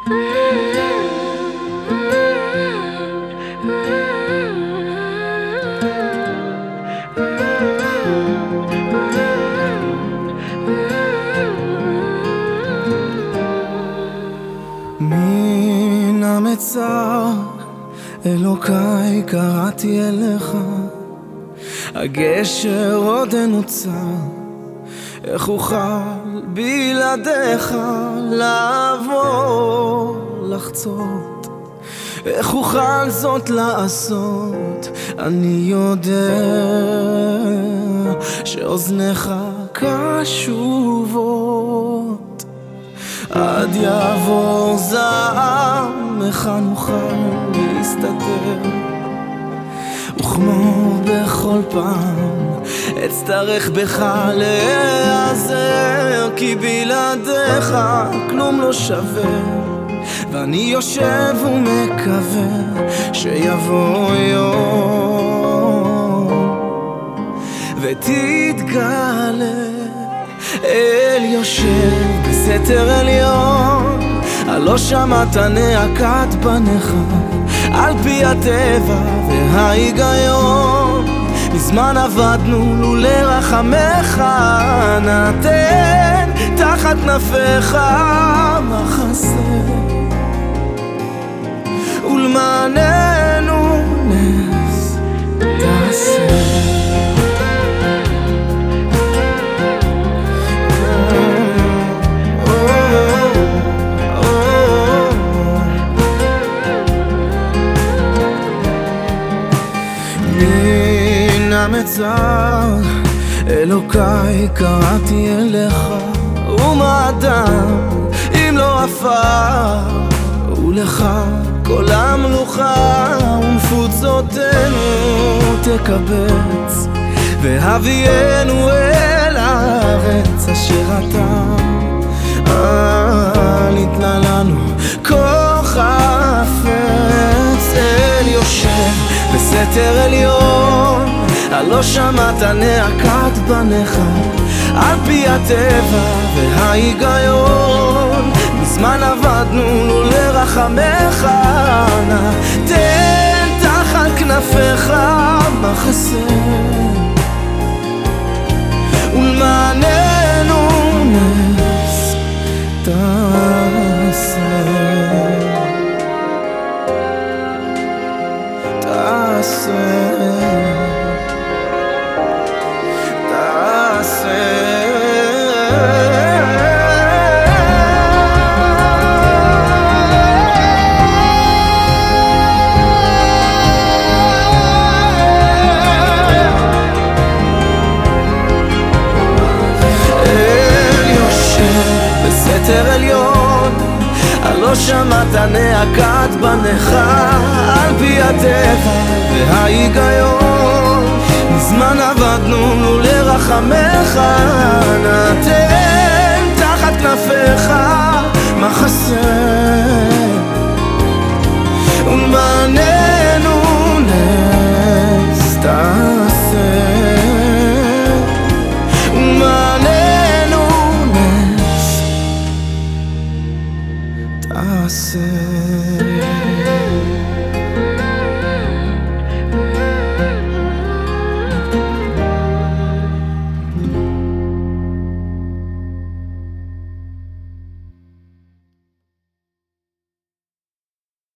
מן המצר אלוקיי קראתי אליך, הגשר עוד אין נוצר, איך אוכל בלעדיך לעבור לחצות, איך אוכל זאת לעשות. אני יודע שאוזניך קשובות, עד יעבור זעם איך נוכל להסתדר, וכמו בכל פעם אצטרך בך להיעזר, כי בלעדיך כלום לא שווה, ואני יושב ומקווה שיבוא יום ותתגלה. אל יושב בסתר עליון, הלא שמעת נאקת בניך, על פי הטבע וההיגיון, מזמן עבדנו לולא רחמך. נתן תחת כנפיך מחסה, ולמעננו נס תעשה. מן המצר אלוקיי קראתי אליך, ומה אדם אם לא עפר, ולך כל המלוכה ומפוצותינו תקבץ, והביאנו אל הארץ אשר אתה ניתנה לנו כוח חפץ. אל יושב בסתר עליון, הלא שמעת נאקת בניך, על פי הטבע וההיגיון, מזמן עבדנו לולא רחמך. נתן תחת כנפיך מחסה, ולמעננו נס תעשה. בסתר עליון, הלא שמעת נאקת בניך, על פי הטבע וההיגיון, מזמן עבדנו לולא רחמך. נתן תחת כנפיך מחסה, ולמעננו נס תעשה. I say